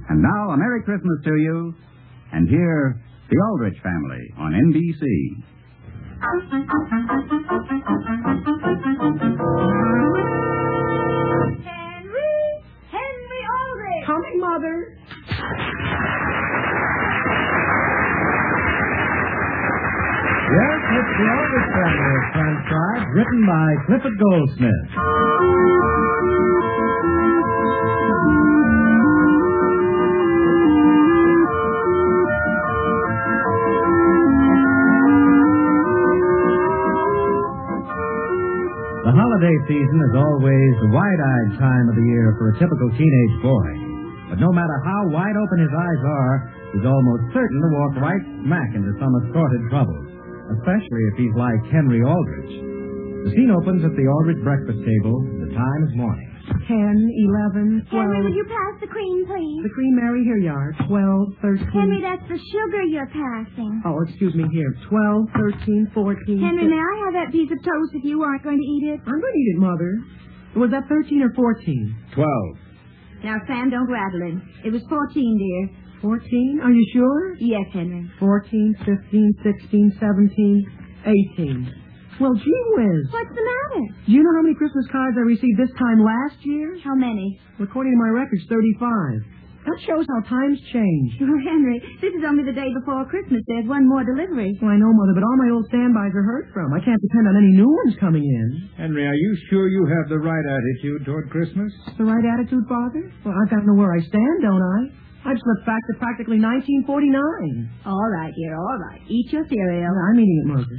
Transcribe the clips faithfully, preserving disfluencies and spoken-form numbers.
And now, a Merry Christmas to you. And here, the Aldrich Family on N B C. Henry! Henry Aldrich! Coming, Mother. Yes, it's the Aldrich Family is transcribed, written by Clifford Goldsmith. The holiday season is always the wide-eyed time of the year for a typical teenage boy. But no matter how wide open his eyes are, he's almost certain to walk right smack into some assorted troubles, especially if he's like Henry Aldrich. The scene opens at the Aldrich breakfast table. The time is morning. Ten, eleven, twelve. Henry, would you pass the cream, please? The cream, Mary, here you are. Twelve, thirteen. Henry, that's the sugar you're passing. Oh, excuse me, here. Twelve, thirteen, fourteen. Henry, fifteen. may I have that piece of toast if you aren't going to eat it? I'm going to eat it, Mother. Was that thirteen or fourteen? Twelve. Now, Sam, don't rattle it. It was fourteen, dear. Fourteen? Are you sure? Yes, Henry. Fourteen, fifteen, sixteen, seventeen, eighteen. Well, gee whiz. What's the matter? Do you know how many Christmas cards I received this time last year? How many? According to my records, thirty-five. That shows how times change. Oh, Henry, this is only the day before Christmas. There's one more delivery. Well, I know, Mother, but all my old standbys are heard from. I can't depend on any new ones coming in. Henry, are you sure you have the right attitude toward Christmas? The right attitude, Father? Well, I've got to know where I stand, don't I? I just look back to practically nineteen forty-nine. All right, dear, all right. Eat your cereal. I'm eating it, Mother.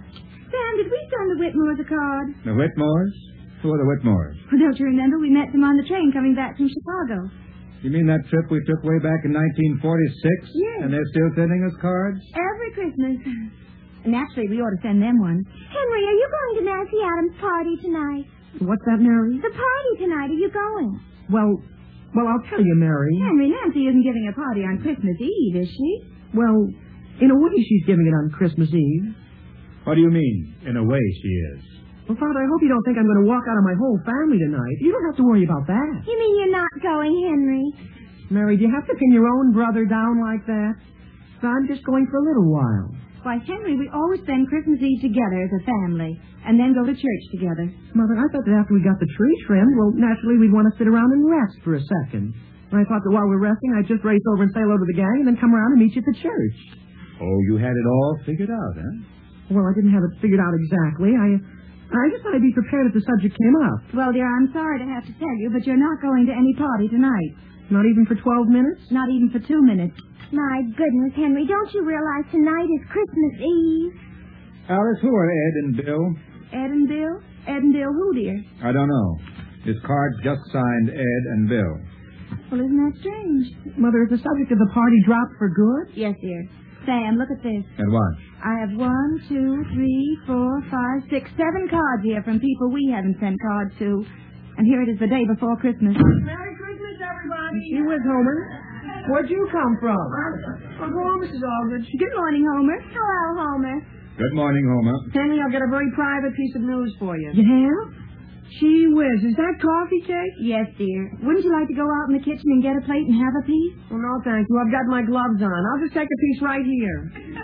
Sam, did we send the Whitmores a card? The Whitmores? Who are the Whitmores? Well, don't you remember? We met them on the train coming back from Chicago. You mean that trip we took way back in nineteen forty-six? Yes. And they're still sending us cards? Every Christmas. Naturally, we ought to send them one. Henry, are you going to Nancy Adams' party tonight? What's that, Mary? The party tonight. Are you going? Well, well, I'll tell you, Mary. Henry, Nancy isn't giving a party on Christmas Eve, is she? Well, in a way, she's giving it on Christmas Eve. What do you mean, in a way she is? Well, Father, I hope you don't think I'm going to walk out on my whole family tonight. You don't have to worry about that. You mean you're not going, Henry? Mary, do you have to pin your own brother down like that? So I'm just going for a little while. Why, Henry, we always spend Christmas Eve together as a family, and then go to church together. Mother, I thought that after we got the tree trimmed, well, naturally we'd want to sit around and rest for a second. And I thought that while we're resting, I'd just race over and say hello to the gang and then come around and meet you at the church. Oh, you had it all figured out, huh? Well, I didn't have it figured out exactly. I I just thought I'd be prepared if the subject came up. Well, dear, I'm sorry to have to tell you, but you're not going to any party tonight. Not even for twelve minutes? Not even for two minutes. My goodness, Henry, don't you realize tonight is Christmas Eve? Alice, who are Ed and Bill? Ed and Bill? Ed and Bill who, dear? I don't know. This card's just signed Ed and Bill. Well, isn't that strange? Mother, is the subject of the party dropped for good? Yes, dear. Sam, look at this. And what? I have one, two, three, four, five, six, seven cards here from people we haven't sent cards to. And here it is the day before Christmas. Merry Christmas, everybody. She was, Homer. Where'd you come from? Oh, hello, Missus Aldrich. Good morning, Homer. Hello, Homer. Good morning, Homer. Henry, I've got a very private piece of news for you. You have? Gee whiz, is that coffee cake? Yes, dear. Wouldn't you like to go out in the kitchen and get a plate and have a piece? Oh, no, thank you. I've got my gloves on. I'll just take a piece right here.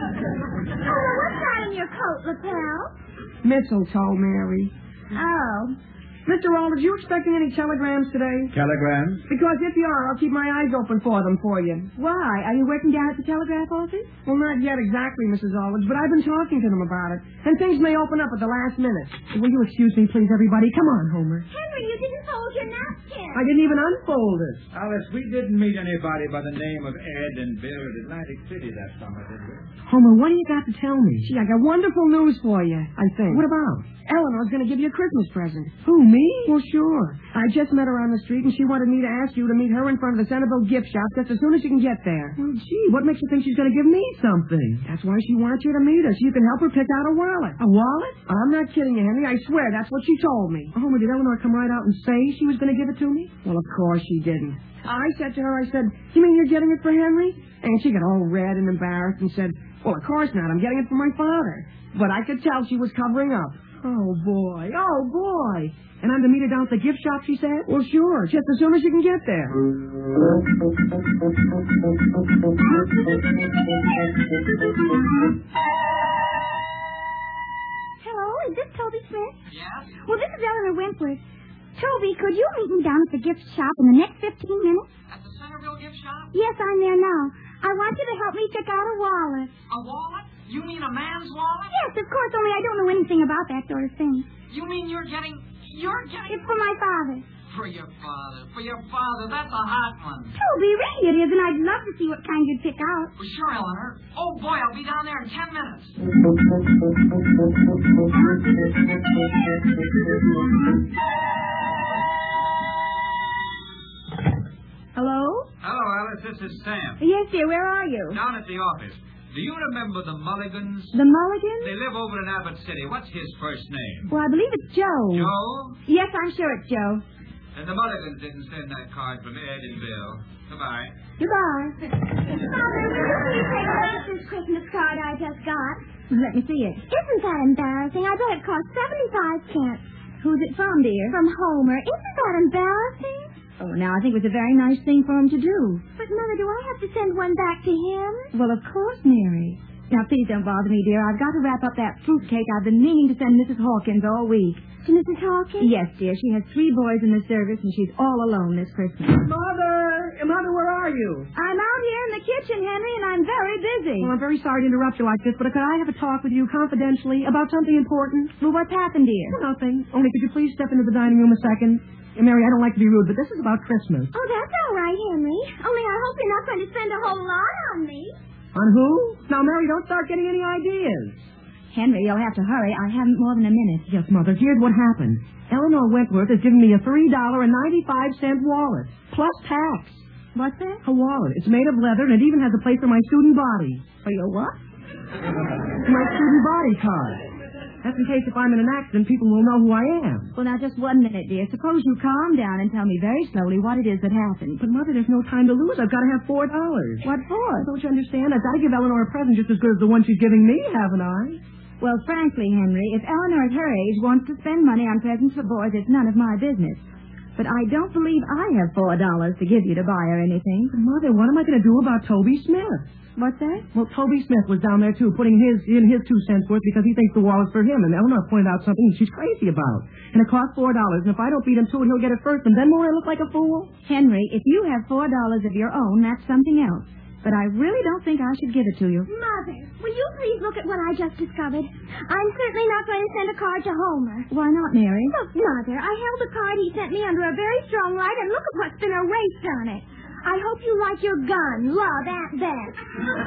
Homer, what's that in your coat lapel? Mistletoe, Mary. Oh. Mister Aldrich, you expecting any telegrams today? Telegrams? Because if you are, I'll keep my eyes open for them for you. Why? Are you working down at the telegraph office? Well, not yet exactly, Missus Aldrich, but I've been talking to them about it. And things may open up at the last minute. Will you excuse me, please, everybody? Come on, Homer. Henry, you didn't fold your napkin. I didn't even unfold it. Alice, we didn't meet anybody by the name of Ed and Bill at Atlantic City that summer, did we? Homer, what do you got to tell me? Gee, I got wonderful news for you, I think. What about? Eleanor's going to give you a Christmas present. Who, me? Well, sure. I just met her on the street, and she wanted me to ask you to meet her in front of the Centerville gift shop just as soon as you can get there. Well, gee, what makes you think she's going to give me something? That's why she wants you to meet her, so you can help her pick out a wallet. A wallet? I'm not kidding you, Henry. I swear, that's what she told me. Oh, did Eleanor come right out and say she was going to give it to me? Well, of course she didn't. I said to her, I said, you mean you're getting it for Henry? And she got all red and embarrassed and said, well, of course not. I'm getting it for my father. But I could tell she was covering up. Oh, boy. Oh, boy. And I'm to meet her down at the gift shop, she said? Well, sure. Just as soon as she can get there. Hello, is this Toby Smith? Yes? Well, this is Eleanor Wentworth. Toby, could you meet me down at the gift shop in the next fifteen minutes? At the Centerville gift shop? Yes, I'm there now. I want you to help me pick out a wallet. A wallet? You mean a man's wallet? Yes, of course, only I don't know anything about that sort of thing. You mean you're getting... You're getting... It's for my father. For your father. For your father. That's a hot one. Toby, really it is, and I'd love to see what kind you'd pick out. Well, sure, Eleanor. Oh, boy, I'll be down there in ten minutes. Hello? Hello, Alice. This is Sam. Yes, dear, where are you? Down at the office. Do you remember the Mulligans? The Mulligans? They live over in Abbott City. What's his first name? Well, I believe it's Joe. Joe? Yes, I'm sure it's Joe. And the Mulligans didn't send that card from Ed and Bill. Goodbye. Goodbye. Mother, will you please take a look at this Christmas card I just got? Let me see it. Isn't that embarrassing? I bet it cost seventy-five cents. Who's it from, dear? From Homer. Isn't that embarrassing? Oh, now, I think it was a very nice thing for him to do. But, Mother, do I have to send one back to him? Well, of course, Mary. Now, please don't bother me, dear. I've got to wrap up that fruitcake I've been meaning to send Missus Hawkins all week. To Missus Hawkins? Yes, dear. She has three boys in the service, and she's all alone this Christmas. Mother! Mother, where are you? I'm out here in the kitchen, Henry, and I'm very busy. Well, I'm very sorry to interrupt you like this, but could I have a talk with you confidentially about something important? Well, what's happened, dear? Well, nothing. Only could you please step into the dining room a second? And Mary, I don't like to be rude, but this is about Christmas. Oh, that's all right, Henry. Only I hope you're not going to spend a whole lot on me. On who? Now, Mary, don't start getting any ideas. Henry, you'll have to hurry. I haven't more than a minute. Yes, Mother, here's what happened. Eleanor Wentworth has given me a three dollars and ninety-five cents wallet, plus tax. What's that? A wallet. It's made of leather, and it even has a place for my student body. For your what? My student body card. That's in case if I'm in an accident, people will know who I am. Well, now, just one minute, dear. Suppose you calm down and tell me very slowly what it is that happened. But, Mother, there's no time to lose. I've got to have four dollars. What for? Don't you understand? I've got to give Eleanor a present just as good as the one she's giving me, haven't I? Well, frankly, Henry, if Eleanor at her age wants to spend money on presents for boys, it's none of my business. But I don't believe I have four dollars to give you to buy her anything. But, Mother, what am I going to do about Toby Smith? What's that? Well, Toby Smith was down there, too, putting his in his two cents worth because he thinks the wallet's for him. And Eleanor pointed out something that she's crazy about. And it costs four dollars. And if I don't beat him to it, he'll get it first. And then will I look like a fool? Henry, if you have four dollars of your own, that's something else. But I really don't think I should give it to you. Mother, will you please look at what I just discovered? I'm certainly not going to send a card to Homer. Why not, Mary? Look, Mother, I held the card he sent me under a very strong light, and look at what's been erased on it. I hope you like your gun. Love, Aunt Beth.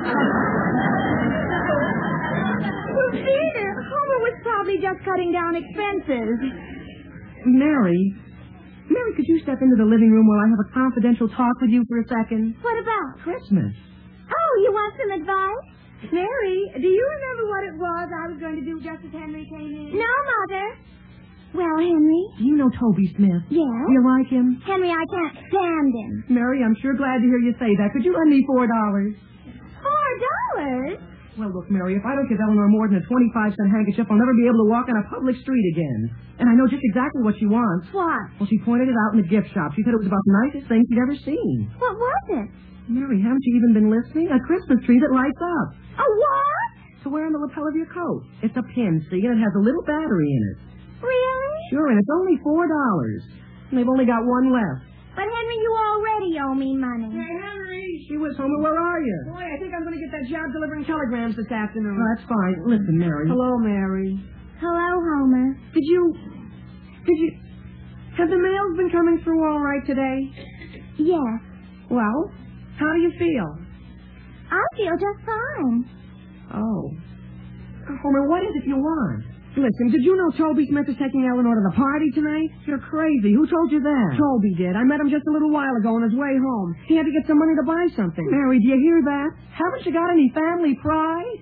Well, dear, Homer was probably just cutting down expenses. Mary, Mary, could you step into the living room while I have a confidential talk with you for a second? What about? Christmas. Oh, you want some advice? Mary, do you remember what it was I was going to do just as Henry came in? No, Mother. Well, Henry? You know Toby Smith. Yes? You like him? Henry, I can't stand him. Mary, I'm sure glad to hear you say that. Could you lend me four dollars? Four dollars? Well, look, Mary, if I don't give Eleanor more than a twenty-five cent handkerchief, I'll never be able to walk on a public street again. And I know just exactly what she wants. What? Well, she pointed it out in the gift shop. She said it was about the nicest thing she'd ever seen. What was it? Mary, haven't you even been listening? A Christmas tree that lights up. A what? To wear on the lapel of your coat. It's a pin, see, and it has a little battery in it. Really? Sure, and it's only four dollars. And they've only got one left. But, Henry, you already owe me money. Hey, Henry! She was home. Where are you? Boy, I think I'm going to get that job delivering telegrams this afternoon. Oh, that's fine. Listen, Mary. Hello, Mary. Hello, Homer. Did you... Did you... Have the mails been coming through all right today? Yes. Well, how do you feel? I feel just fine. Oh. Homer, what is it you want? Listen, did you know Toby Smith is taking Eleanor to the party tonight? You're crazy. Who told you that? Toby did. I met him just a little while ago on his way home. He had to get some money to buy something. Mary, do you hear that? Haven't you got any family pride?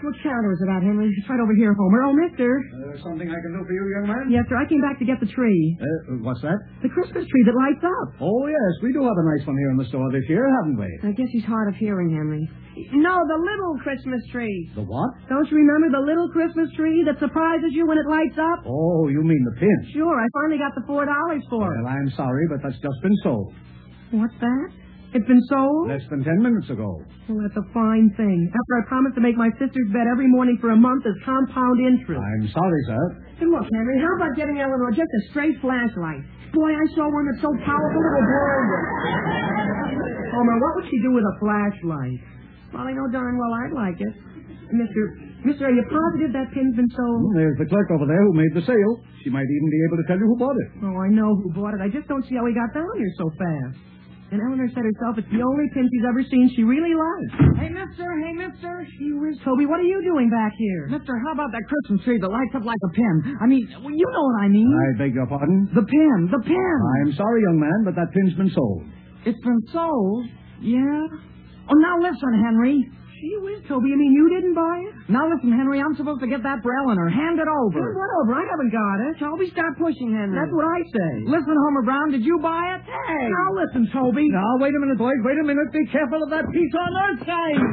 What counter is it at, Henry? It's right over here, Homer. Oh, mister. Uh, something I can do for you, young man? Yes, sir. I came back to get the tree. Uh, what's that? The Christmas tree that lights up. Oh, yes. We do have a nice one here in the store this year, haven't we? I guess he's hard of hearing, Henry. No, the little Christmas tree. The what? Don't you remember the little Christmas tree that surprises you when it lights up? Oh, you mean the pin? Sure. I finally got the four dollars for it. Well, I'm sorry, but that's just been sold. What's that? It's been sold? Less than ten minutes ago. Well, that's a fine thing. After I promised to make my sister's bed every morning for a month as compound interest. I'm sorry, sir. And look, Henry, how about getting Eleanor just a straight flashlight? Boy, I saw one that's so powerful it'll blind her. Homer, what would she do with a flashlight? Well, I know darn well I'd like it. Mister, Mister, are you positive that pin's been sold? Well, there's the clerk over there who made the sale. She might even be able to tell you who bought it. Oh, I know who bought it. I just don't see how he got down here so fast. And Eleanor said herself it's the only pin she's ever seen she really likes. Hey, mister, hey, mister. Gee whiz, Toby, what are you doing back here? Mister, how about that Christmas tree that lights up like a pin? I mean, well, you know what I mean. I beg your pardon? The pin, the pin. I'm sorry, young man, but that pin's been sold. It's been sold? Yeah? Oh, now listen, Henry. Gee whiz, Toby, you mean you didn't buy it? Now listen, Henry, I'm supposed to get that for Eleanor. Hand it over. Hey, what over? I haven't got it. Toby, stop pushing, Henry. That's what I say. Listen, Homer Brown, did you buy it? Hey! Now listen, Toby. Now, wait a minute, boys. Wait a minute. Be careful of that piece on earth sign.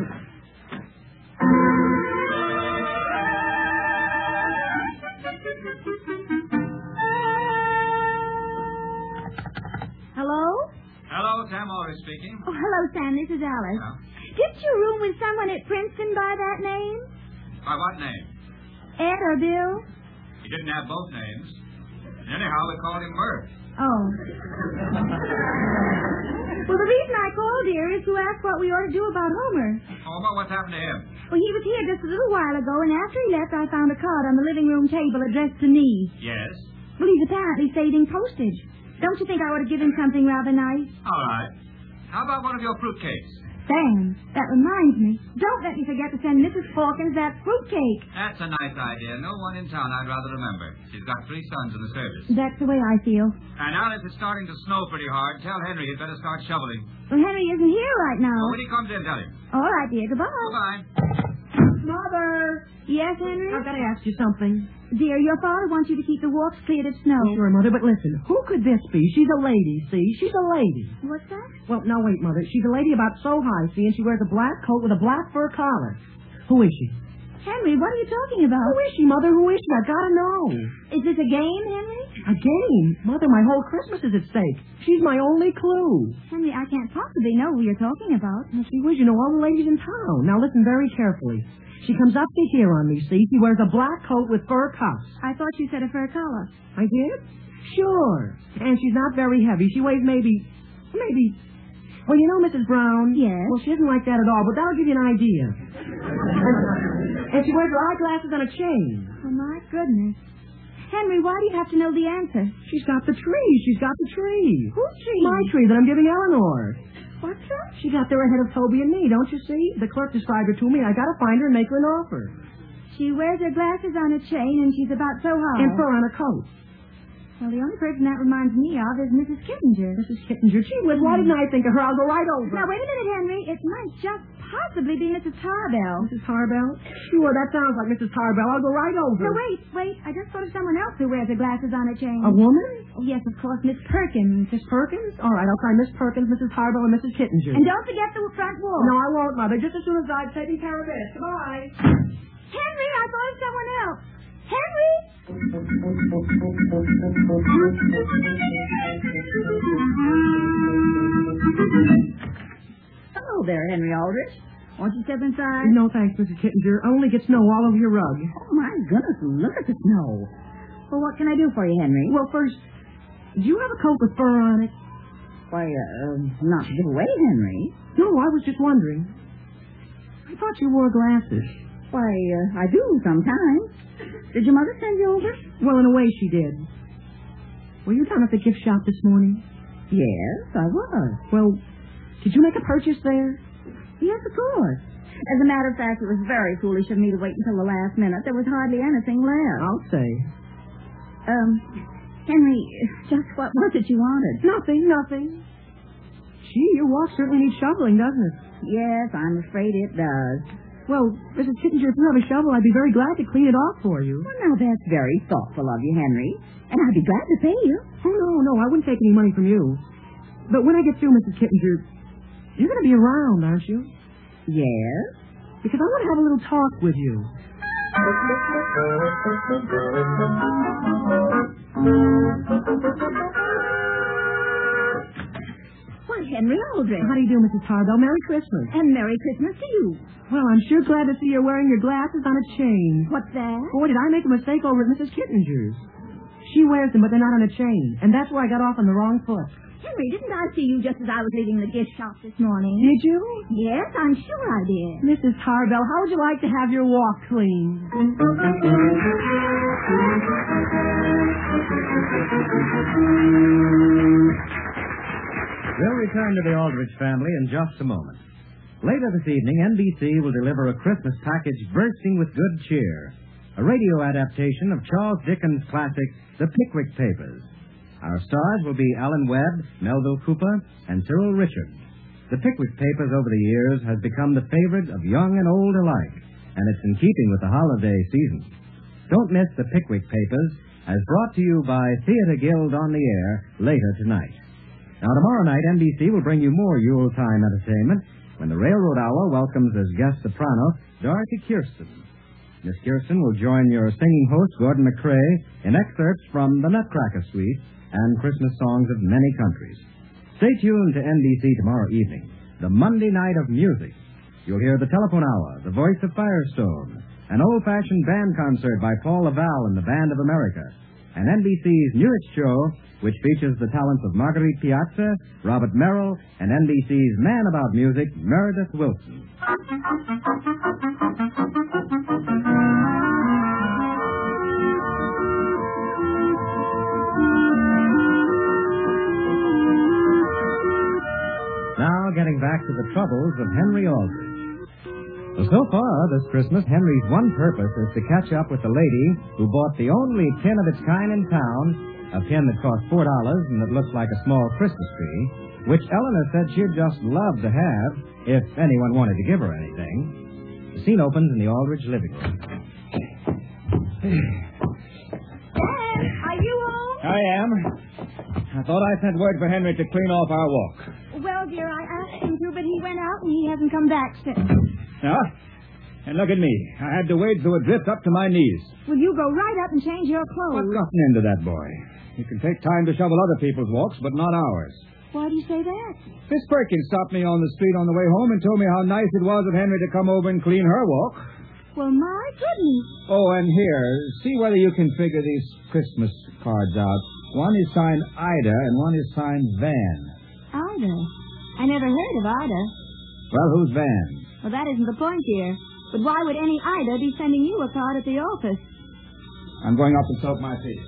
Hello? Hello, Sam Morris speaking. Oh, hello, Sam. This is Alice. Yeah. Didn't you room with someone at Princeton by that name? By what name? Ed or Bill? He didn't have both names. Anyhow, we called him Bert. Oh. Well, the reason I called here is to ask what we ought to do about Homer. Homer, what's happened to him? Well, he was here just a little while ago, and after he left, I found a card on the living room table addressed to me. Yes? Well, he's apparently saving postage. Don't you think I ought to give him something rather nice? All right. How about one of your fruitcakes? Sam, that reminds me. Don't let me forget to send Missus Hawkins that fruitcake. That's a nice idea. No one in town I'd rather remember. She's got three sons in the service. That's the way I feel. And now that it's starting to snow pretty hard, tell Henry he'd better start shoveling. Well, Henry isn't here right now. Oh, when he comes in, tell him. All right, dear. Goodbye. Goodbye. Mother! Yes, Henry? I've got to ask you something. Dear, your father wants you to keep the walks cleared of snow. Sure, Mother, but listen. Who could this be? She's a lady, see? She's a lady. What's that? Well, now wait, Mother. She's a lady about so high, see, and she wears a black coat with a black fur collar. Who is she? Henry, what are you talking about? Who is she, Mother? Who is she? I've got to know. Is this a game, Henry? A game? Mother, my whole Christmas is at stake. She's my only clue. Henry, I can't possibly know who you're talking about. Well, see, whiz, you know all the ladies in town. Now listen very carefully. She comes up to here on me, see? She wears a black coat with fur cuffs. I thought you said a fur collar. I did? Sure. And she's not very heavy. She weighs maybe, maybe... Well, you know, Missus Brown? Yes? Well, she isn't like that at all, but that'll give you an idea. And she wears her eyeglasses on a chain. Oh, my goodness. Henry, why do you have to know the answer? She's got the tree. She's got the tree. Whose tree? My tree that I'm giving Eleanor. What's that? She got there ahead of Toby and me, don't you see? The clerk described her to me. I got to find her and make her an offer. She wears her glasses on a chain, and she's about so high. And fur on a coat. Well, the only person that reminds me of is Missus Kittinger. Missus Kittinger. Gee whiz, why didn't I think of her? I'll go right over. Now, wait a minute, Henry. It might just possibly be Missus Tarbell. Missus Tarbell? Sure, that sounds like Missus Tarbell. I'll go right over. No, wait, wait. I just thought of someone else who wears her glasses on a chain. A woman? Oh, yes, of course, Miss Perkins. Miss Perkins? All right, I'll try Miss Perkins, Missus Tarbell, and Missus Kittinger. And don't forget the front wall. No, I won't, Mother. Just as soon as I've taken care of this. Goodbye. Henry, I thought of someone else. Henry? Hello there, Henry Aldrich. Won't you step inside? No, thanks, Missus Kittinger. I only get snow all over your rug. Oh, my goodness, look at the snow. Well, what can I do for you, Henry? Well, first, do you have a coat with fur on it? Why, uh, not to give away, Henry. No, I was just wondering. I thought you wore glasses. Why, uh, I do sometimes. Did your mother send you over? Well, in a way, she did. Were you down at the gift shop this morning? Yes, I was. Well, did you make a purchase there? Yes, of course. As a matter of fact, it was very foolish of me to wait until the last minute. There was hardly anything left. I'll say. Um, Henry, just what was it you wanted? Nothing, nothing. Gee, your walk certainly needs shoveling, doesn't it? Yes, I'm afraid it does. Well, Missus Kittinger, if you have a shovel, I'd be very glad to clean it off for you. Well, now, that's very thoughtful of you, Henry. And I'd be glad to pay you. Oh, no, no, I wouldn't take any money from you. But when I get through, Missus Kittinger, you're going to be around, aren't you? Yes? Because I want to have a little talk with you. Why, Henry Aldrich. How do you do, Missus Tarbell? Merry Christmas. And Merry Christmas to you. Well, I'm sure glad to see you're wearing your glasses on a chain. What's that? Boy, did I make a mistake over at Missus Kittinger's. She wears them, but they're not on a chain. And that's why I got off on the wrong foot. Henry, didn't I see you just as I was leaving the gift shop this morning? Did you? Yes, I'm sure I did. Missus Tarbell, how would you like to have your walk cleaned? We'll return to the Aldrich family in just a moment. Later this evening, N B C will deliver a Christmas package bursting with good cheer. A radio adaptation of Charles Dickens' classic, The Pickwick Papers. Our stars will be Alan Webb, Melville Cooper, and Cyril Richards. The Pickwick Papers over the years has become the favorite of young and old alike, and it's in keeping with the holiday season. Don't miss The Pickwick Papers, as brought to you by Theater Guild on the Air later tonight. Now, tomorrow night, N B C will bring you more Yuletime entertainment when the Railroad Hour welcomes as guest soprano Dorothy Kirsten. Miss Kirsten will join your singing host, Gordon McCrae, in excerpts from The Nutcracker Suite and Christmas songs of many countries. Stay tuned to N B C tomorrow evening, the Monday night of music. You'll hear the Telephone Hour, the Voice of Firestone, an old-fashioned band concert by Paul Laval and the Band of America, and N B C's newest show, which features the talents of Marguerite Piazza, Robert Merrill, and N B C's man about music, Meredith Wilson. Now, getting back to the troubles of Henry Aldrich. Well, so far this Christmas, Henry's one purpose is to catch up with the lady who bought the only tin of its kind in town, a pin that cost four dollars and that looks like a small Christmas tree, which Eleanor said she'd just love to have if anyone wanted to give her anything. The scene opens in the Aldrich living room. Dad, are you home? I am. I thought I sent word for Henry to clean off our walk. Well, dear, I asked him to, but he went out and he hasn't come back since. Now, and look at me. I had to wade through a drift up to my knees. Well, you go right up and change your clothes. What gotten into that boy? He can take time to shovel other people's walks, but not ours. Why do you say that? Miss Perkins stopped me on the street on the way home and told me how nice it was of Henry to come over and clean her walk. Well, my goodness. Oh, and here, see whether you can figure these Christmas cards out. One is signed Ida and one is signed Van. Ida? I never heard of Ida. Well, who's Van? Well, that isn't the point, dear. But why would any Ida be sending you a card at the office? I'm going up and soak my feet.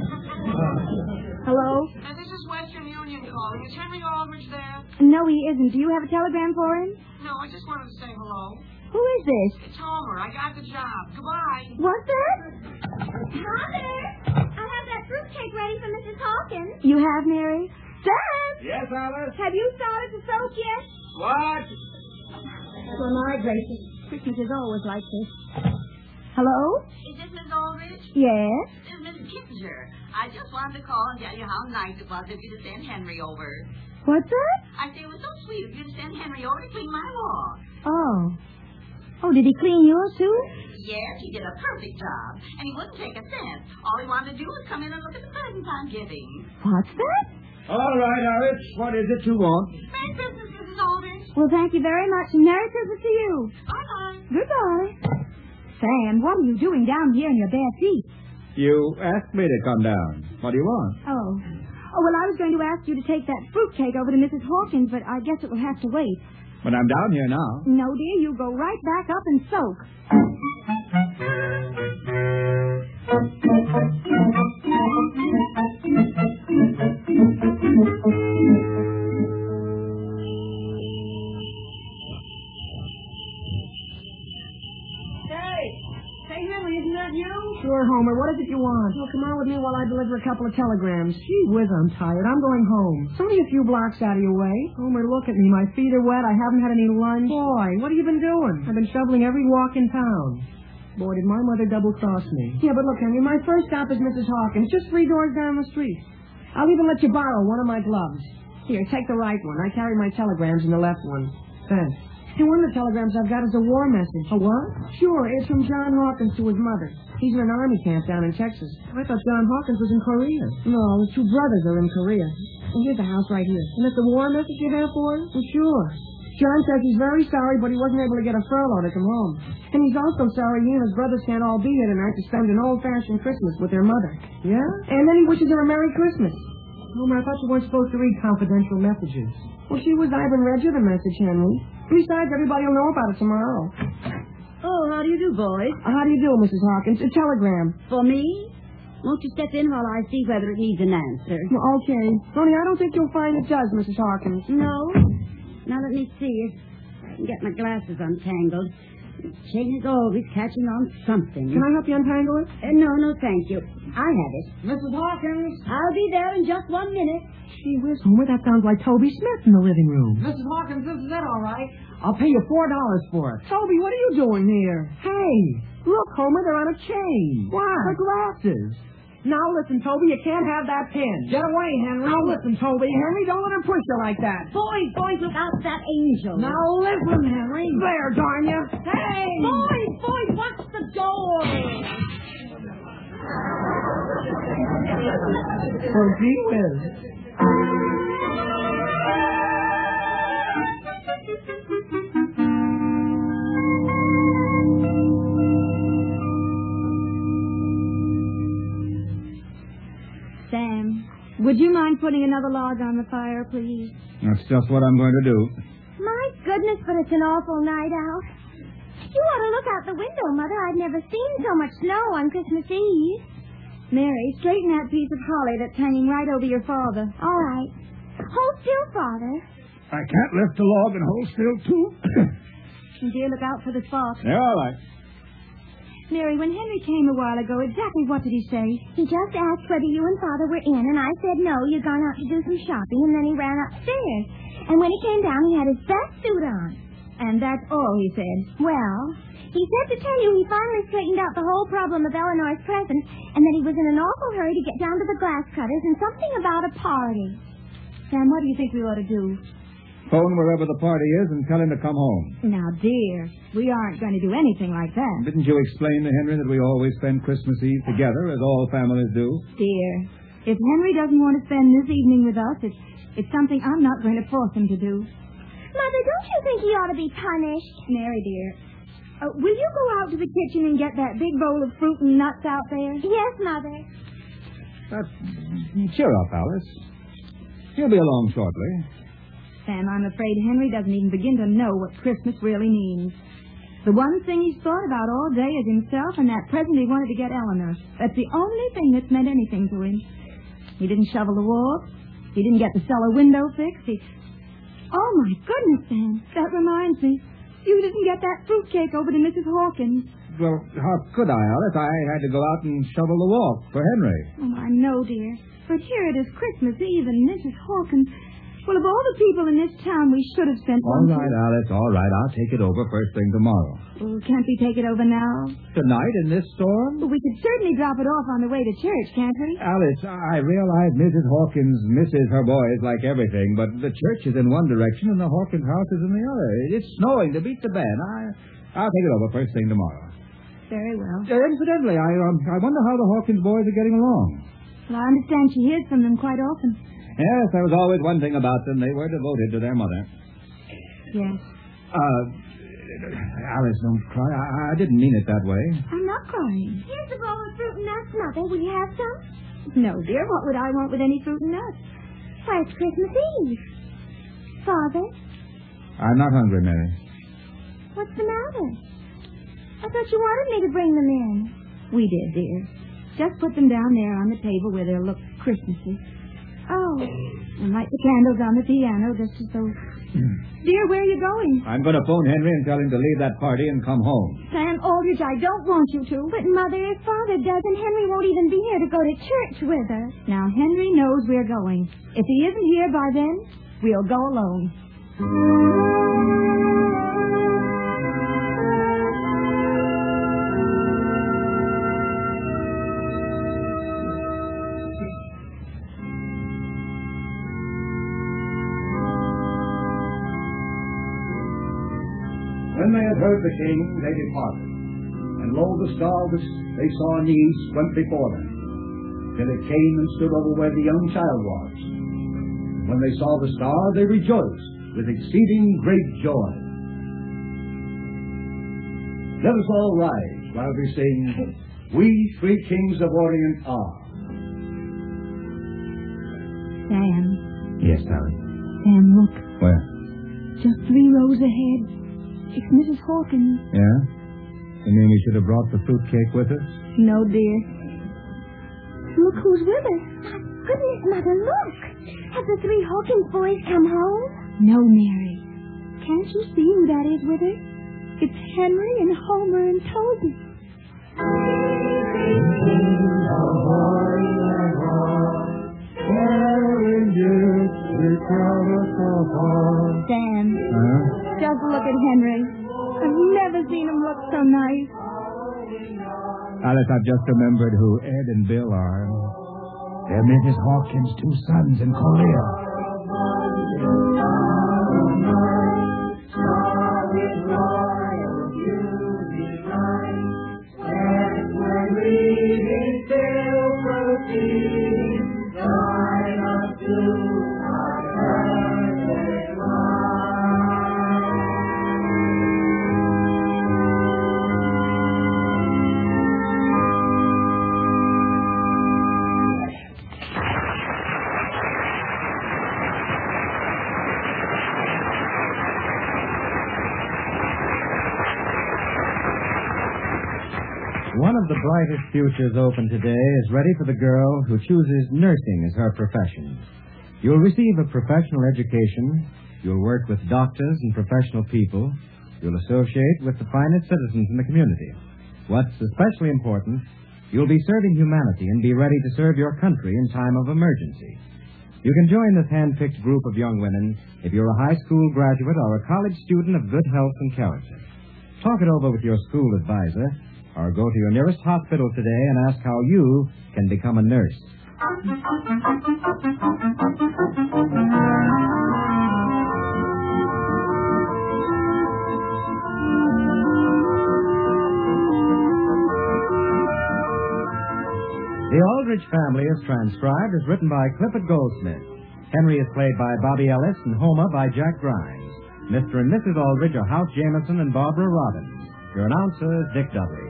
Hello? Uh, this is Western Union calling. Is Henry Aldrich there? No, he isn't. Do you have a telegram for him? No, I just wanted to say hello. Who is this? It's Homer. I got the job. Goodbye. What's that? Mother, I have that fruitcake ready for Missus Hawkins. You have, Mary? Dad! Yes, Alice? Have you started to soak yet? What? For my gracious, Christmas is always like this. Hello? Is this Miss Aldrich? Yes? This is Missus Kittinger. I just wanted to call and tell you how nice it was of you to send Henry over. What's that? I say it was so sweet of you to send Henry over to clean my walk. Oh. Oh, did he clean yours, too? Yes, he did a perfect job. And he wouldn't take a cent. All he wanted to do was come in and look at the presents I'm giving. What's that? All right, Alice. What is it you want? Merry Christmas, Missus Aldrich. Well, thank you very much, and Merry Christmas to you. Bye-bye. Goodbye. Sam, what are you doing down here in your bare feet? You asked me to come down. What do you want? Oh. Oh, well, I was going to ask you to take that fruitcake over to Missus Hawkins, but I guess it will have to wait. But I'm down here now. No, dear, you go right back up and soak. Sure, Homer. What is it you want? Well, come on with me while I deliver a couple of telegrams. Gee whiz, I'm tired. I'm going home. It's only a few blocks out of your way. Homer, look at me. My feet are wet. I haven't had any lunch. Boy, what have you been doing? I've been shoveling every walk in town. Boy, did my mother double-cross me. Yeah, but look, Henry, my first stop is Missus Hawkins, just three doors down the street. I'll even let you borrow one of my gloves. Here, take the right one. I carry my telegrams in the left one. Thanks. And one of the telegrams I've got is a war message. A what? Sure, it's from John Hawkins to his mother. He's in an army camp down in Texas. I thought John Hawkins was in Korea. No, his two brothers are in Korea. And here's the house right here. And it's a war message you have for him? Well, sure. John says he's very sorry, but he wasn't able to get a furlough to come home. And he's also sorry he and his brothers can't all be here tonight to spend an old-fashioned Christmas with their mother. Yeah? And then he wishes her a Merry Christmas. Homer, I thought you weren't supposed to read confidential messages. Well, she was Ivan read you the message, Henry. Besides, everybody will know about it tomorrow. Oh, how do you do, boys? Uh, how do you do, Missus Hawkins? A telegram. For me? Won't you step in while I see whether it needs an answer? Well, okay. Only I don't think you'll find it does, Missus Hawkins. No? Now let me see if I can get my glasses untangled. The chain is always catching on something. Can I help you untangle it? Uh, no, no, thank you. I have it. Missus Hawkins! I'll be there in just one minute. Gee whiz, Homer, that sounds like Toby Smith in the living room. Missus Hawkins, this is it, all right. I'll pay you four dollars for it. Toby, what are you doing here? Hey, look, Homer, they're on a chain. What? The glasses. Now listen, Toby, you can't have that pin. Get away, Henry. Now listen, Toby. Henry, don't let her push you like that. Boys, boys, look out for that angel. Now listen, Henry. There, darn you. Hey! Boys, boys, watch the door. Oh, gee whiz. Sam, would you mind putting another log on the fire, please? That's just what I'm going to do. My goodness, but it's an awful night out. You ought to look out the window, Mother. I've never seen so much snow on Christmas Eve. Mary, straighten that piece of holly that's hanging right over your father. All right. Hold still, Father. I can't lift the log and hold still, too. And dear, look out for the sparks. They're all right. Mary, when Henry came a while ago, exactly what did he say? He just asked whether you and Father were in, and I said no, you'd gone out to do some shopping, and then he ran upstairs. And when he came down, he had his best suit on. And that's all he said. Well, he said to tell you he finally straightened out the whole problem of Eleanor's present, and that he was in an awful hurry to get down to the glass cutters and something about a party. Sam, what do you think we ought to do? Phone wherever the party is and tell him to come home. Now, dear, we aren't going to do anything like that. Didn't you explain to Henry that we always spend Christmas Eve together, as all families do? Dear, if Henry doesn't want to spend this evening with us, it's, it's something I'm not going to force him to do. Mother, don't you think he ought to be punished? Mary, dear, uh, will you go out to the kitchen and get that big bowl of fruit and nuts out there? Yes, Mother. Uh, cheer up, Alice. He'll be along shortly. Sam, I'm afraid Henry doesn't even begin to know what Christmas really means. The one thing he's thought about all day is himself and that present he wanted to get Eleanor. That's the only thing that's meant anything to him. He didn't shovel the walk. He didn't get the cellar window fixed. He... Oh, my goodness, Sam. That reminds me. You didn't get that fruitcake over to Missus Hawkins. Well, how could I, Alice? I had to go out and shovel the walk for Henry. Oh, I know, dear. But here it is Christmas Eve and Missus Hawkins... Well, of all the people in this town, we should have sent all one. All right, Alice, all right. I'll take it over first thing tomorrow. Well, can't we take it over now? Tonight in this storm? Well, we could certainly drop it off on the way to church, can't we? Alice, I realize Missus Hawkins misses her boys like everything, but the church is in one direction and the Hawkins house is in the other. It's snowing to beat the band. I, I'll take it over first thing tomorrow. Very well. Uh, incidentally, I, um, I wonder how the Hawkins boys are getting along. Well, I understand she hears from them quite often. Yes, there was always one thing about them. They were devoted to their mother. Yes. Uh, Alice, don't cry. I, I didn't mean it that way. I'm not crying. Here's the bowl of fruit and nuts, Mother. Will you have some? No, dear. What would I want with any fruit and nuts? Why, it's Christmas Eve. Father? I'm not hungry, Mary. What's the matter? I thought you wanted me to bring them in. We did, dear. Just put them down there on the table where they'll look Christmassy. Oh. And light the candles on the piano just as though Dear, where are you going? I'm going to phone Henry and tell him to leave that party and come home. Sam Aldrich, I don't want you to. But, Mother, if Father doesn't, Henry won't even be here to go to church with us. Now, Henry knows we're going. If he isn't here by then, we'll go alone. When they had heard the king, they departed. And lo, the star which they saw in the east went before them, till it came and stood over where the young child was. And when they saw the star, they rejoiced with exceeding great joy. Let us all rise while we sing, We Three Kings of Orient Are. Sam. Yes, Sally. Sam, look. Where? Just three rows ahead. It's Missus Hawkins. Yeah? You mean we should have brought the fruitcake with us? No, dear. Look who's with us. My goodness, Mother, look. Have the three Hawkins boys come home? No, Mary. Can't you see who that is with her? It's Henry and Homer and Toby. Sam. Huh? Just look at Henry. I've never seen him look so nice. Alice, I've just remembered who Ed and Bill are. They're Missus Hawkins' two sons in Korea. One of the brightest futures open today is ready for the girl who chooses nursing as her profession. You'll receive a professional education. You'll work with doctors and professional people. You'll associate with the finest citizens in the community. What's especially important, you'll be serving humanity and be ready to serve your country in time of emergency. You can join this hand-picked group of young women if you're a high school graduate or a college student of good health and character. Talk it over with your school advisor, or go to your nearest hospital today and ask how you can become a nurse. The Aldrich Family is transcribed as written by Clifford Goldsmith. Henry is played by Bobby Ellis and Homer by Jack Grimes. Mister and Missus Aldrich are House Jameson and Barbara Robbins. Your announcer is Dick Dudley.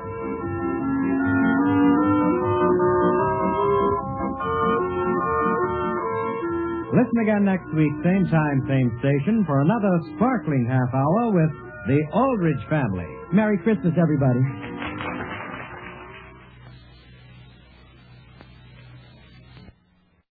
Listen again next week, same time, same station, for another sparkling half hour with the Aldrich Family. Merry Christmas, everybody.